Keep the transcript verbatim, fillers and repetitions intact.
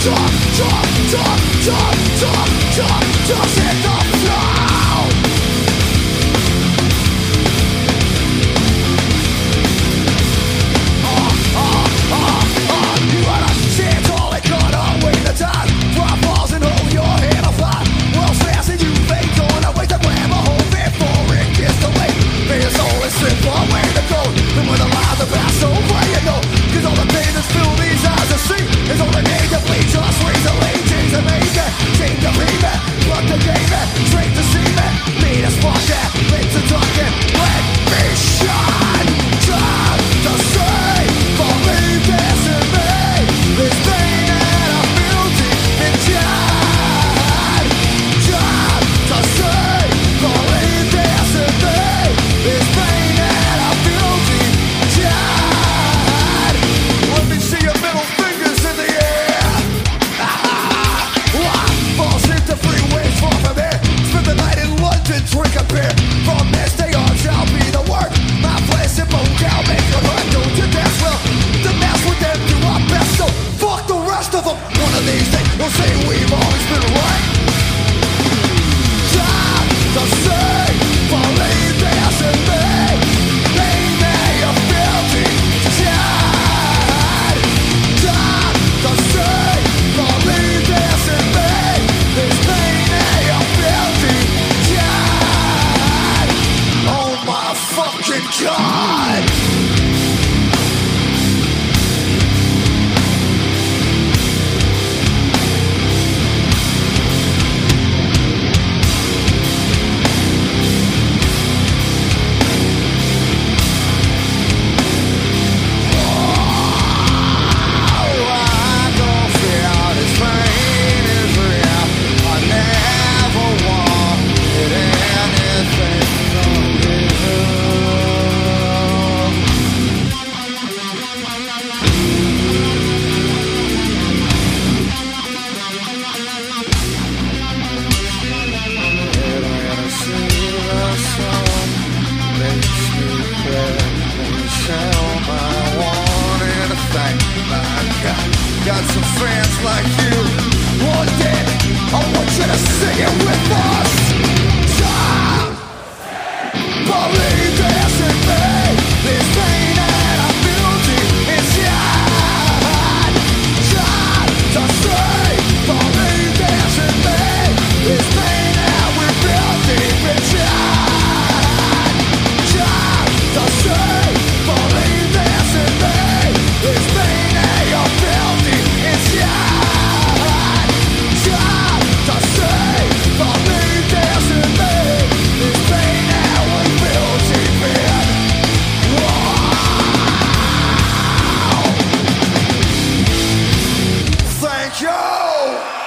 Got some fans like you. One day, I want you to sing it with us. Time, believe this in me. This pain that I feel deep inside. Time to say, believe this in me. This pain that we feel deep inside. Time to say, believe this in me. This pain that you feel. Thank you!